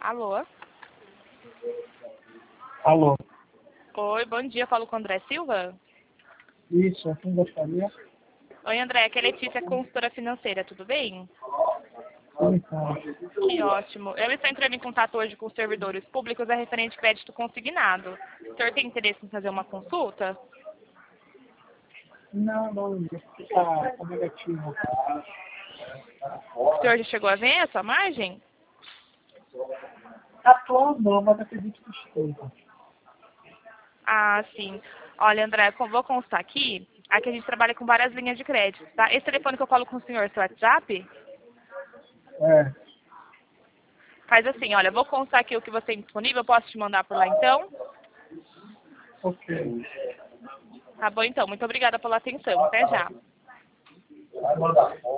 Alô? Alô? Oi, bom dia. Falo com o André Silva? Isso, quem gostaria? Oi, André. Aqui é Letícia, consultora financeira. Tudo bem? Então, Que ótimo. Eu estou entrando em contato hoje com servidores públicos a referente crédito consignado. O senhor tem interesse em fazer uma consulta? não, tá negativo. O senhor já chegou a ver a sua margem? Atual não, mas acredito que esteja. Ah, sim. Olha, André, vou constar aqui. Aqui a gente trabalha com várias linhas de crédito, tá? Esse telefone que eu falo com o senhor, seu WhatsApp? É, Faz assim, olha, vou constar aqui o que você tem disponível. Posso te mandar por lá, então? ok. Tá bom, então. Muito obrigada pela atenção. Até já.